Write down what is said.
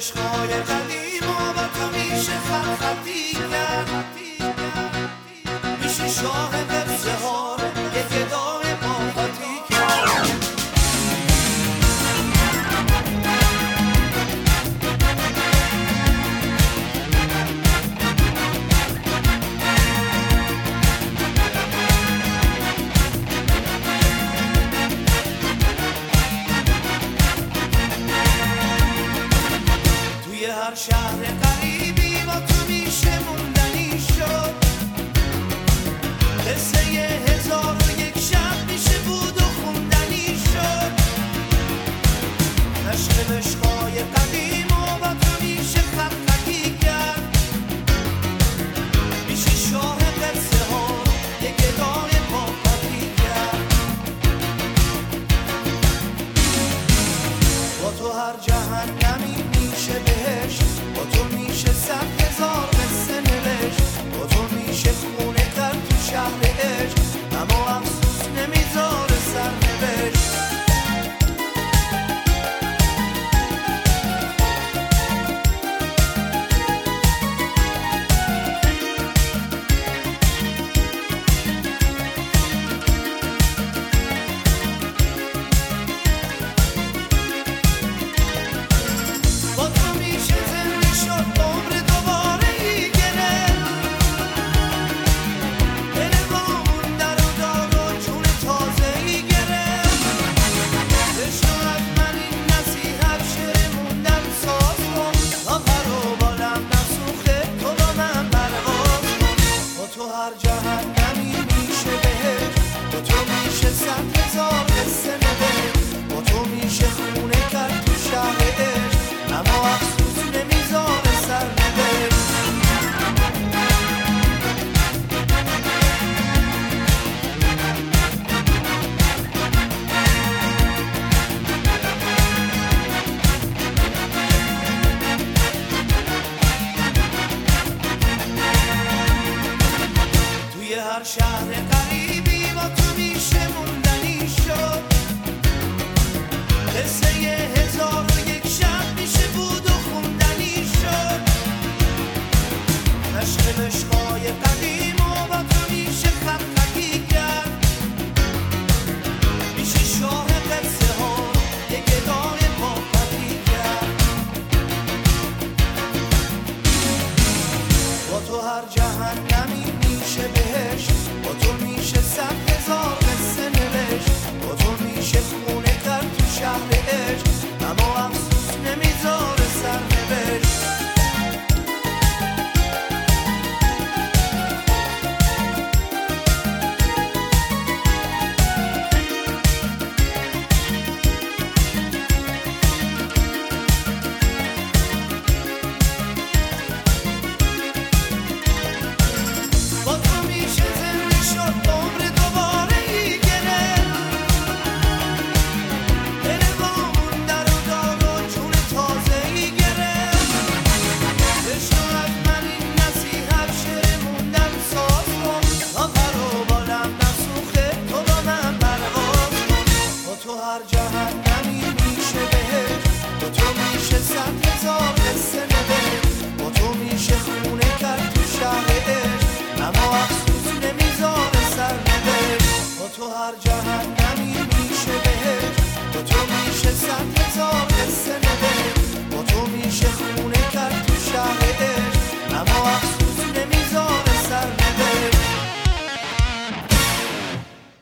عشقای قدیم و با تو میشه خطی کرد، میشه شاه قصه ها یه گدای باقاتی کرد. توی هر شهر قریبی با تو میشه موندنی شد، قصه 1001 شب میشه بود و خوندنی شد. عشق عشقای قدیم و با تو میشه خطی کرد، میشه شاه قصه ها یه گدای باقاتی کرد. با تو هر جهنمی میشه بهشت، با تو میشه 100,000 قصه نوشت، با تو میشه خونه کرد تو شهر عشق، اما افسوس نمیذاره سرنوشت. با تو میشه زنده شد عمر دوباره ای گرفت، دل وامون در و داد و جون تازه ای گرفت. بشنو از من این نصیحت شعر موندن ساز کن، تا پر و بالم نسوخه تو با من پرواز کن. با تو هر جهنمی میشه بهشت، با تو میشه 100,000 قصه نوشت، با تو میشه خونه کرد تو شهر عشق، اما افسوس نمیذاره سرنوشت. توی هر شهر قریبی با تو میشه موندنی شد، قصه 1001 شب میشه بود و خوندنی شد. عشق عشقای قدیم و با تو میشه خطی کرد، میشه شاه قصه ها یه گدای باقاتی کرد. با تو هر جهنمی میشه بهشت، با تو میشه 100,000 قصه نوشت، با تو میشه خونه کرد تو شهر عشق، اما افسوس نمیذاره سرنوشت. با تو میشه زنده شد عمر دوباره ای گرفت، دل وامون در و داد و جون تازه ای گرفت. بشنو از من این نصیحت شعر موندن ساز کن، تا پر و بالم نسوخه تو با من پرواز کن. با تو هر جهنمی میشه بهشت، با تو میشه 100,000 قصه نوشت، با تو میشه خونه کرد تو شهر عشق، اما افسوس نمیذاره سرنوشت. با تو هر جهنمی میشه بهشت، با تو میشه 100,000